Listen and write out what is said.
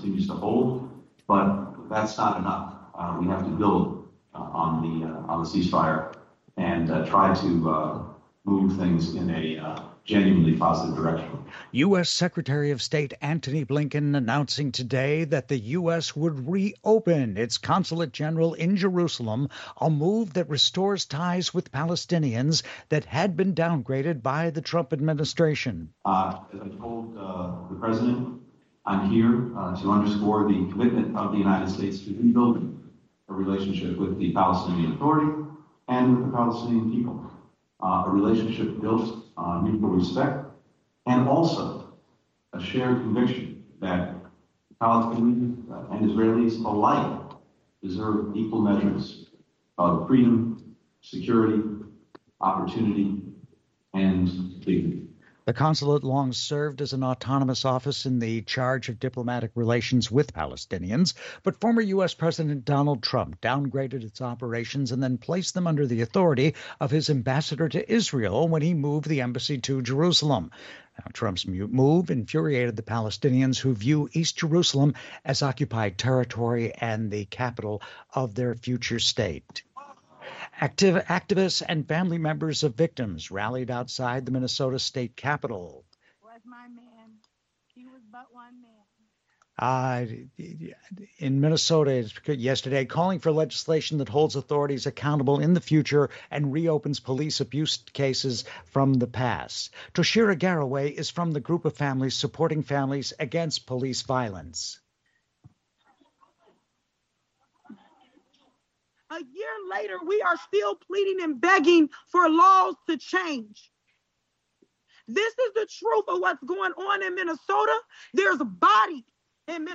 continues to hold, but that's not enough. We have to build on the ceasefire and try to move things in a genuinely positive direction. U.S. Secretary of State Antony Blinken announcing today that the U.S. would reopen its consulate general in Jerusalem, a move that restores ties with Palestinians that had been downgraded by the Trump administration. As I told the president, I'm here to underscore the commitment of the United States to rebuilding a relationship with the Palestinian Authority and with the Palestinian people. A relationship built on mutual respect and also a shared conviction that Palestinians and Israelis alike deserve equal measures of freedom, security, opportunity, and dignity. The consulate long served as an autonomous office in the charge of diplomatic relations with Palestinians, but former U.S. President Donald Trump downgraded its operations and then placed them under the authority of his ambassador to Israel when he moved the embassy to Jerusalem. Now, Trump's move infuriated the Palestinians who view East Jerusalem as occupied territory and the capital of their future state. Activists and family members of victims rallied outside the Minnesota state capitol. Was my man. He was but one man. In Minnesota yesterday, calling for legislation that holds authorities accountable in the future and reopens police abuse cases from the past. Toshira Garraway is from the group of families supporting families against police violence. A year later, we are still pleading and begging for laws to change. This is the truth of what's going on in Minnesota. There's bodies in Minnesota.